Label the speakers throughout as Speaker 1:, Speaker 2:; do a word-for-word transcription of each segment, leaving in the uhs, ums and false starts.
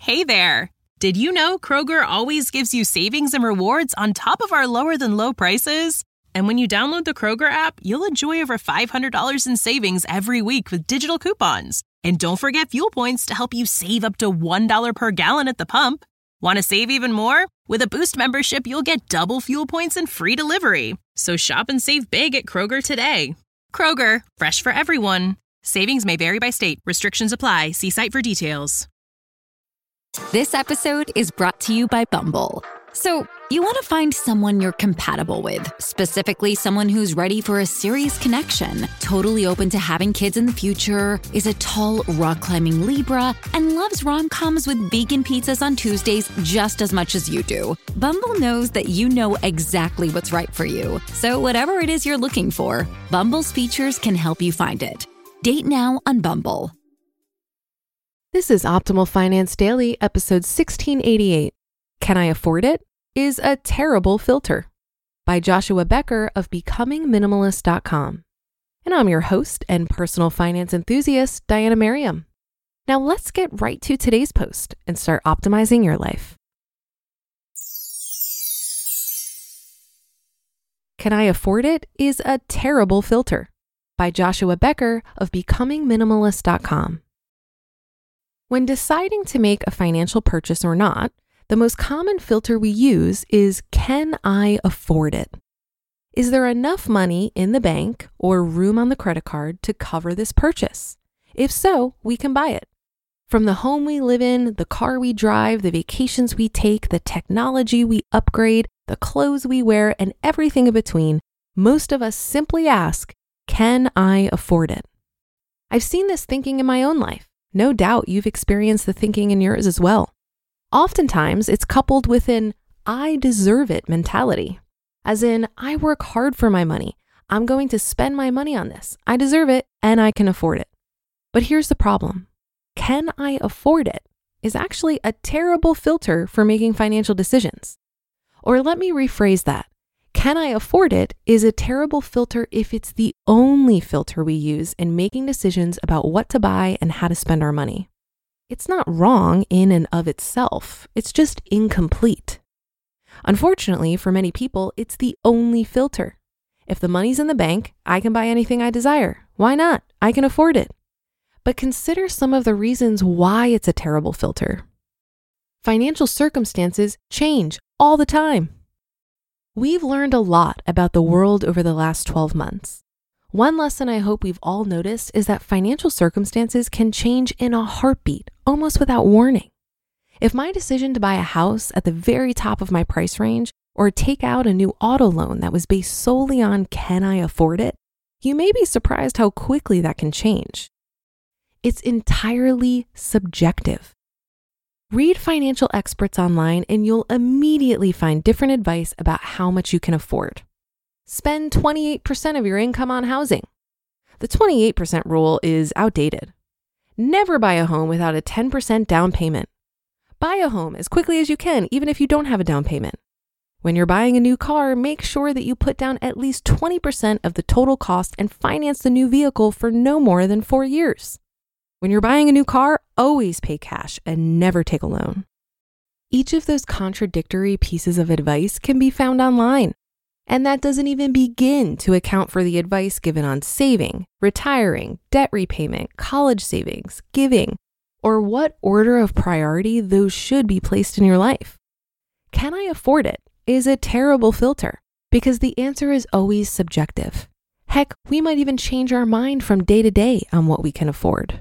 Speaker 1: Hey there! Did you know Kroger always gives you savings and rewards on top of our lower-than-low prices? And when you download the Kroger app, you'll enjoy over five hundred dollars in savings every week with digital coupons. And don't forget fuel points to help you save up to one dollar per gallon at the pump. Want to save even more? With a Boost membership, you'll get double fuel points and free delivery. So shop and save big at Kroger today. Kroger, fresh for everyone. Savings may vary by state. Restrictions apply. See site for details.
Speaker 2: This episode is brought to you by Bumble. So, you want to find someone you're compatible with, specifically someone who's ready for a serious connection, totally open to having kids in the future, is a tall, rock-climbing Libra, and loves rom-coms with vegan pizzas on Tuesdays just as much as you do. Bumble knows that you know exactly what's right for you. So whatever it is you're looking for, Bumble's features can help you find it. Date now on Bumble.
Speaker 3: This is Optimal Finance Daily, episode sixteen eighty-eight. Can I Afford It? Is a Terrible Filter by Joshua Becker of becoming minimalist dot com. And I'm your host and personal finance enthusiast, Diana Merriam. Now let's get right to today's post and start optimizing your life. Can I Afford It? Is a Terrible Filter by Joshua Becker of becoming minimalist dot com. When deciding to make a financial purchase or not, the most common filter we use is, can I afford it? Is there enough money in the bank or room on the credit card to cover this purchase? If so, we can buy it. From the home we live in, the car we drive, the vacations we take, the technology we upgrade, the clothes we wear, and everything in between, most of us simply ask, can I afford it? I've seen this thinking in my own life. No doubt you've experienced the thinking in yours as well. Oftentimes, it's coupled with an I deserve it mentality, as in, I work hard for my money. I'm going to spend my money on this. I deserve it and I can afford it. But here's the problem. Can I afford it is actually a terrible filter for making financial decisions. Or let me rephrase that. Can I afford it is a terrible filter if it's the only filter we use in making decisions about what to buy and how to spend our money. It's not wrong in and of itself. It's just incomplete. Unfortunately, for many people, it's the only filter. If the money's in the bank, I can buy anything I desire. Why not? I can afford it. But consider some of the reasons why it's a terrible filter. Financial circumstances change all the time. We've learned a lot about the world over the last twelve months. One lesson I hope we've all noticed is that financial circumstances can change in a heartbeat, almost without warning. If my decision to buy a house at the very top of my price range or take out a new auto loan that was based solely on can I afford it, you may be surprised how quickly that can change. It's entirely subjective. Read financial experts online and you'll immediately find different advice about how much you can afford. Spend twenty-eight percent of your income on housing. The twenty-eight percent rule is outdated. Never buy a home without a ten percent down payment. Buy a home as quickly as you can, even if you don't have a down payment. When you're buying a new car, make sure that you put down at least twenty percent of the total cost and finance the new vehicle for no more than four years. When you're buying a new car, always pay cash and never take a loan. Each of those contradictory pieces of advice can be found online. And that doesn't even begin to account for the advice given on saving, retiring, debt repayment, college savings, giving, or what order of priority those should be placed in your life. Can I afford it is a terrible filter because the answer is always subjective. Heck, we might even change our mind from day to day on what we can afford.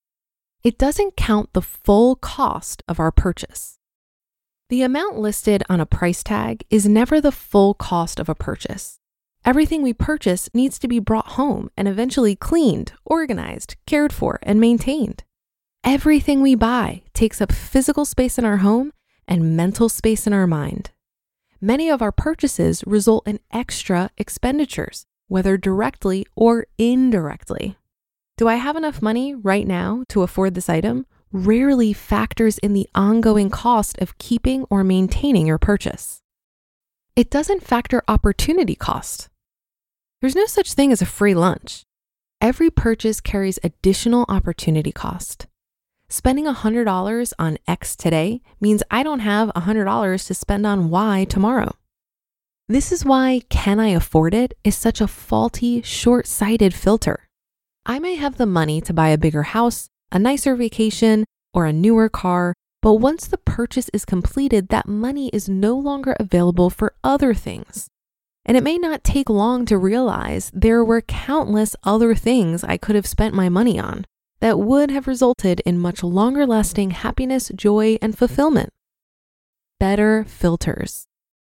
Speaker 3: It doesn't count the full cost of our purchase. The amount listed on a price tag is never the full cost of a purchase. Everything we purchase needs to be brought home and eventually cleaned, organized, cared for, and maintained. Everything we buy takes up physical space in our home and mental space in our mind. Many of our purchases result in extra expenditures, whether directly or indirectly. Do I have enough money right now to afford this item? Rarely factors in the ongoing cost of keeping or maintaining your purchase. It doesn't factor opportunity cost. There's no such thing as a free lunch. Every purchase carries additional opportunity cost. Spending one hundred dollars on X today means I don't have one hundred dollars to spend on Y tomorrow. This is why "can I afford it" is such a faulty, short-sighted filter. I may have the money to buy a bigger house, a nicer vacation, or a newer car, but once the purchase is completed, that money is no longer available for other things. And it may not take long to realize there were countless other things I could have spent my money on that would have resulted in much longer-lasting happiness, joy, and fulfillment. Better filters.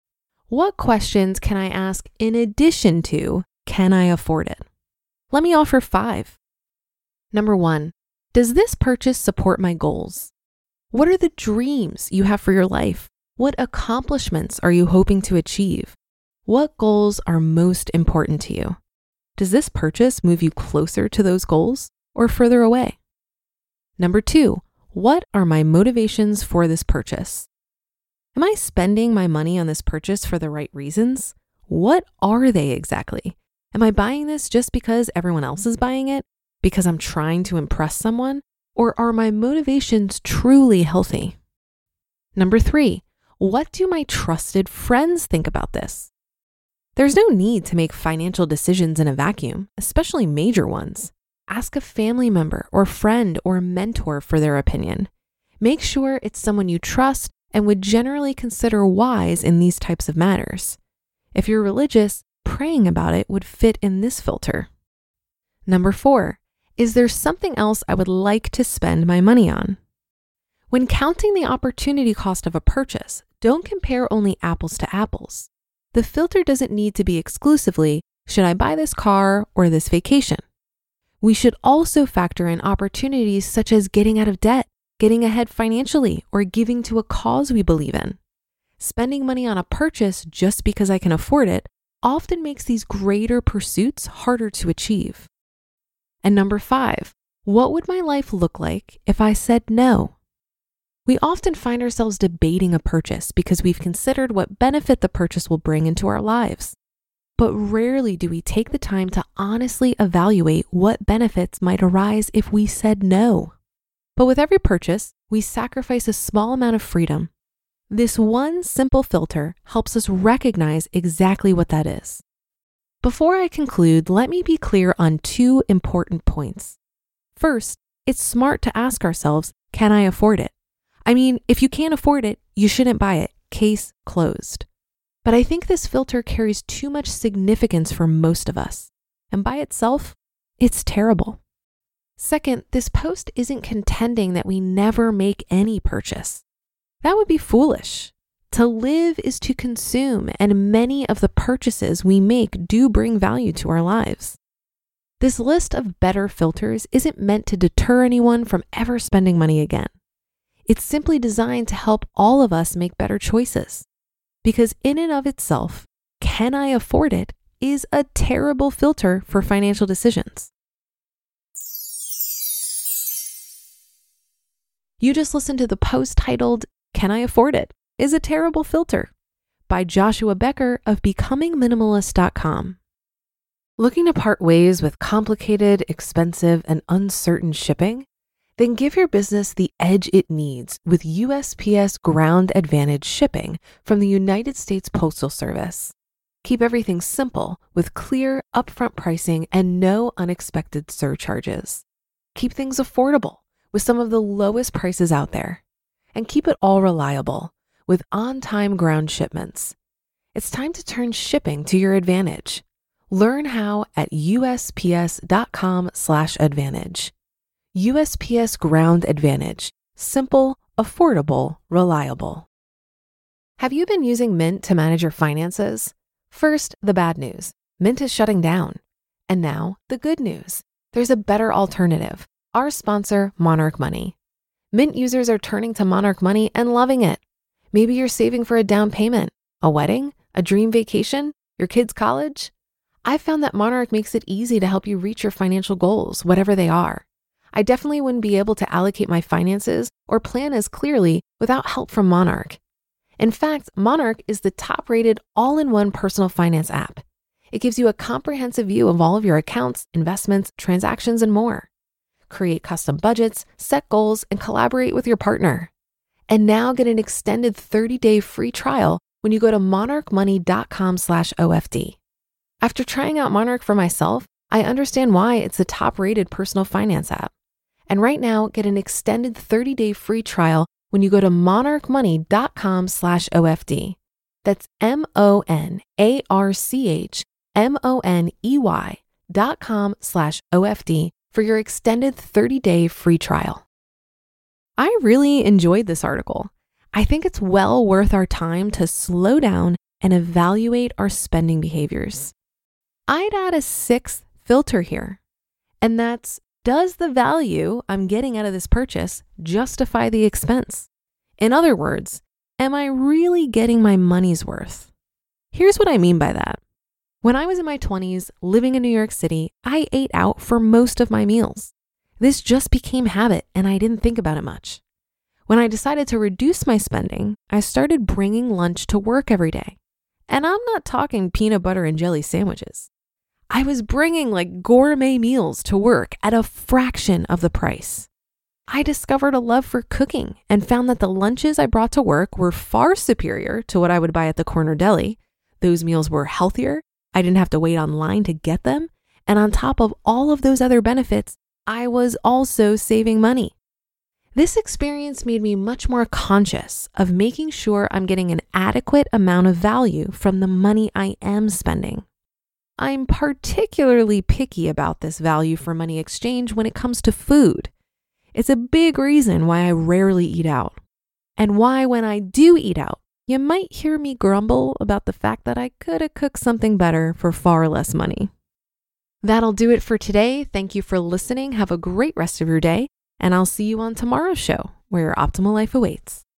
Speaker 3: What questions can I ask in addition to, "can I afford it?" Let me offer five. Number one, does this purchase support my goals? What are the dreams you have for your life? What accomplishments are you hoping to achieve? What goals are most important to you? Does this purchase move you closer to those goals or further away? Number two, what are my motivations for this purchase? Am I spending my money on this purchase for the right reasons? What are they exactly? Am I buying this just because everyone else is buying it? Because I'm trying to impress someone? Or are my motivations truly healthy? Number three, what do my trusted friends think about this? There's no need to make financial decisions in a vacuum, especially major ones. Ask a family member or friend or mentor for their opinion. Make sure it's someone you trust and would generally consider wise in these types of matters. If you're religious, praying about it would fit in this filter. Number four, is there something else I would like to spend my money on? When counting the opportunity cost of a purchase, don't compare only apples to apples. The filter doesn't need to be exclusively, should I buy this car or this vacation? We should also factor in opportunities such as getting out of debt, getting ahead financially, or giving to a cause we believe in. Spending money on a purchase just because I can afford it often makes these greater pursuits harder to achieve. And number five, what would my life look like if I said no? We often find ourselves debating a purchase because we've considered what benefit the purchase will bring into our lives. But rarely do we take the time to honestly evaluate what benefits might arise if we said no. But with every purchase, we sacrifice a small amount of freedom. This one simple filter helps us recognize exactly what that is. Before I conclude, let me be clear on two important points. First, it's smart to ask ourselves, can I afford it? I mean, if you can't afford it, you shouldn't buy it. Case closed. But I think this filter carries too much significance for most of us. And by itself, it's terrible. Second, this post isn't contending that we never make any purchase. That would be foolish. To live is to consume, and many of the purchases we make do bring value to our lives. This list of better filters isn't meant to deter anyone from ever spending money again. It's simply designed to help all of us make better choices. Because in and of itself, "can I afford it?" is a terrible filter for financial decisions. You just listened to the post titled, "Can I Afford It? Is a Terrible Filter" by Joshua Becker of becoming minimalist dot com. Looking to part ways with complicated, expensive, and uncertain shipping? Then give your business the edge it needs with U S P S Ground Advantage shipping from the United States Postal Service. Keep everything simple with clear, upfront pricing and no unexpected surcharges. Keep things affordable with some of the lowest prices out there. And keep it all reliable with on-time ground shipments. It's time to turn shipping to your advantage. Learn how at U S P S dot com slash advantage. U S P S Ground Advantage. Simple, affordable, reliable. Have you been using Mint to manage your finances? First, the bad news. Mint is shutting down. And now, the good news. There's a better alternative. Our sponsor, Monarch Money. Mint users are turning to Monarch Money and loving it. Maybe you're saving for a down payment, a wedding, a dream vacation, your kids' college. I've found that Monarch makes it easy to help you reach your financial goals, whatever they are. I definitely wouldn't be able to allocate my finances or plan as clearly without help from Monarch. In fact, Monarch is the top-rated all-in-one personal finance app. It gives you a comprehensive view of all of your accounts, investments, transactions, and more. create custom budgets, set goals, and collaborate with your partner. And now get an extended thirty-day free trial when you go to monarchmoney.com slash OFD. After trying out Monarch for myself, I understand why it's the top-rated personal finance app. And right now, get an extended thirty-day free trial when you go to monarchmoney.com slash OFD. That's M-O-N-A-R-C-H-M-O-N-E-Y dot com slash OFD for your extended thirty-day free trial. I really enjoyed this article. I think it's well worth our time to slow down and evaluate our spending behaviors. I'd add a sixth filter here, and that's, does the value I'm getting out of this purchase justify the expense? In other words, am I really getting my money's worth? Here's what I mean by that. When I was in my twenties, living in New York City, I ate out for most of my meals. This just became habit, and I didn't think about it much. When I decided to reduce my spending, I started bringing lunch to work every day. And I'm not talking peanut butter and jelly sandwiches. I was bringing like gourmet meals to work at a fraction of the price. I discovered a love for cooking and found that the lunches I brought to work were far superior to what I would buy at the corner deli. Those meals were healthier. I didn't have to wait online to get them. And on top of all of those other benefits, I was also saving money. This experience made me much more conscious of making sure I'm getting an adequate amount of value from the money I am spending. I'm particularly picky about this value for money exchange when it comes to food. It's a big reason why I rarely eat out, and why when I do eat out, you might hear me grumble about the fact that I could have cooked something better for far less money. That'll do it for today. Thank you for listening. Have a great rest of your day, and I'll see you on tomorrow's show, where your optimal life awaits.